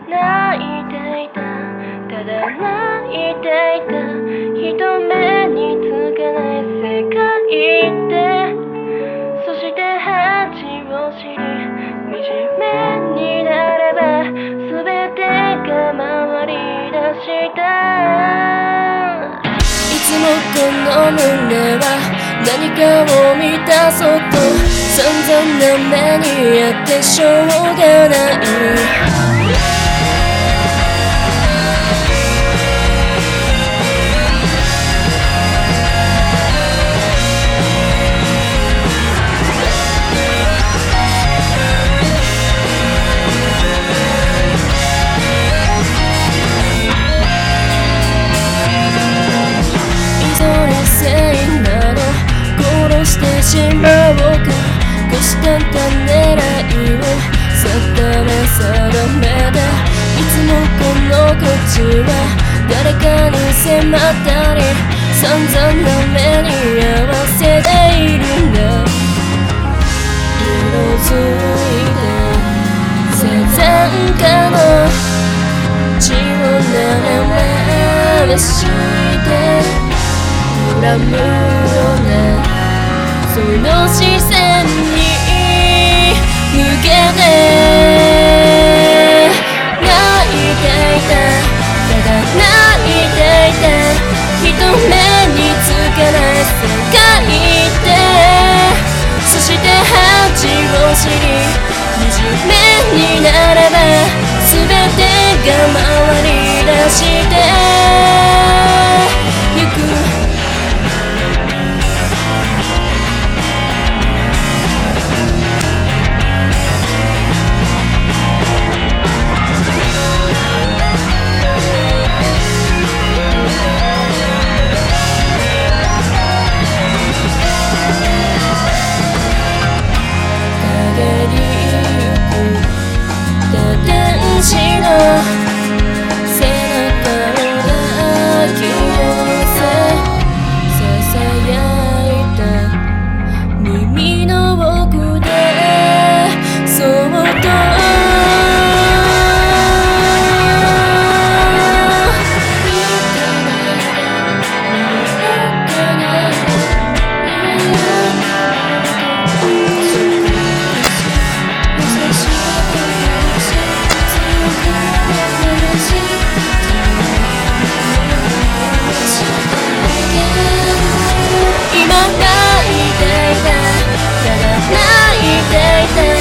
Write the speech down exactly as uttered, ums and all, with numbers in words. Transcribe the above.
泣いていた、ただ泣いていた。人目につかない世界で、そして恥を知り惨めになれば全てが回り出した。いつもこの胸は何かを満たそうと散々な目にあってしょうがない。してしまおうか、虎視眈々狙いを定め定めで、いつもこの口は誰かに迫ったり散々な目に合わせているんだ。色づいて生前下の血をなめ回して恨むようなその視線に向けて泣いていた、ただ泣いていた。人目につかない世界で、そして恥を知り惨めになれば全てが回り出してゆく。死の背中を抱き寄せささやいた耳の奥でそっと泣いていた